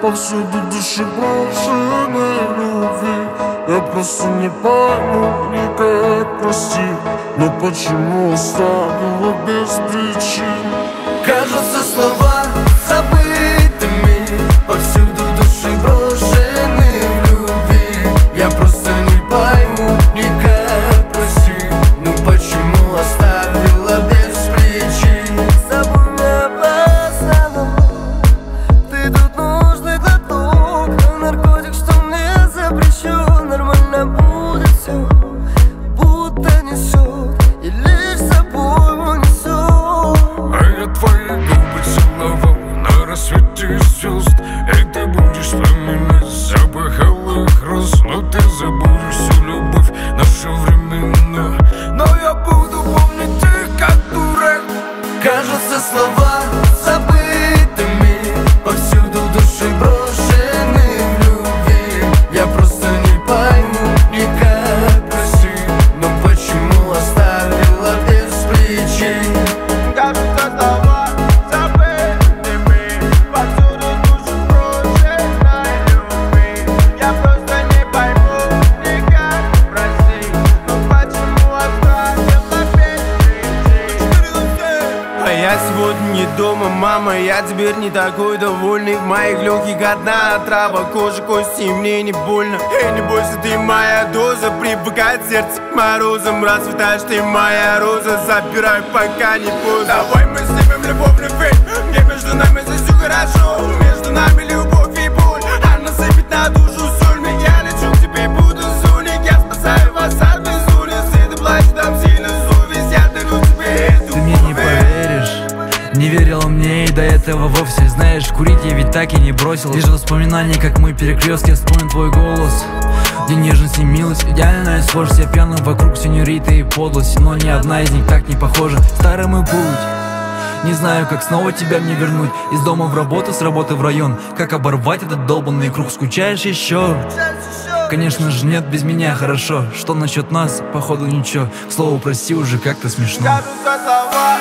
повсюду души брошенной любви. Я просто не пойму никак, прости, но почему оставила без причин? Кажется, слова забытыми, повсюду души брошены в любви. Я просто не пойму никак, прости, но почему оставила без причин? Забудь меня, пожалуйста, ты тут нужный глоток, наркотик, что мне запрещен. Нормально будет все, будто несет, и лишь с собой унесет. А я твои губы целовал на рассвете звезд, и ты будешь вспоминать запах алых роз. Но ты забудешь всю любовь нашу временную, но я буду помнить их как дурак. Кажется, слова забытыми, повсюду души брошены в любви. Я просто не пойму никак, прости, но почему оставила без причин? Кажется, слова забытыми, повсюду души брошены в любви. Я просто не пойму никак, прости, но почему оставила без причин? А я сегодня не дома, мама, я теперь не такой довольный. В моих легких одна отрава, кожа, кости, и мне не больно. Эй, не бойся, ты моя доза, привыкает сердце к морозам. Расцветаешь ты, моя роза, забирай, пока не поздно. Давай мы снимем любовный фильм, где между нами здесь все хорошо. Между нами любовь и боль, она сыпет на душу соль. Я лечу к тебе, буду зоник, я спасаю вас от безумия. Ты плачешь, там сильно совесть, я дарю тебе эту. Ты мне не поверишь, не верила мне и до этого вовсе. Знаешь, курить я ведь так и не бросил. Лишь воспоминания, как мы перекрестки, я вспомнил твой голос, где нежность и милость, идеальная схожесть. Я пьяным вокруг сеньориты и подлость, но ни одна из них так не похожа. Старый мой путь, не знаю, как снова тебя мне вернуть. Из дома в работу, с работы в район. Как оборвать этот долбанный круг? Скучаешь еще? Конечно же нет, без меня хорошо. Что насчет нас? Походу ничего. К слову, прости, уже как-то смешно. Кажутся слова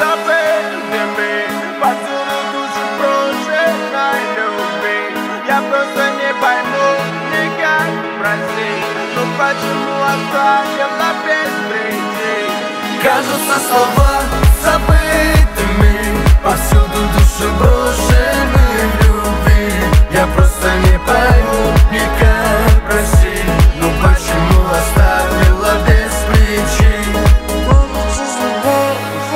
забытыми, повсюду души брошенной любви. Я просто не пойму никак, прости, но почему оставила без причин? Кажутся слова забытыми, повсюду души брошены в любви. Я просто не пойму никак, прости, но почему оставила без причин? Кажется, слова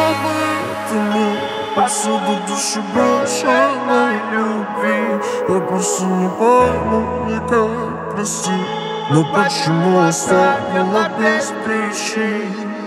забытыми, повсюду души брошенной любви. Я просто не пойму никак, прости, но почему оставила без причин?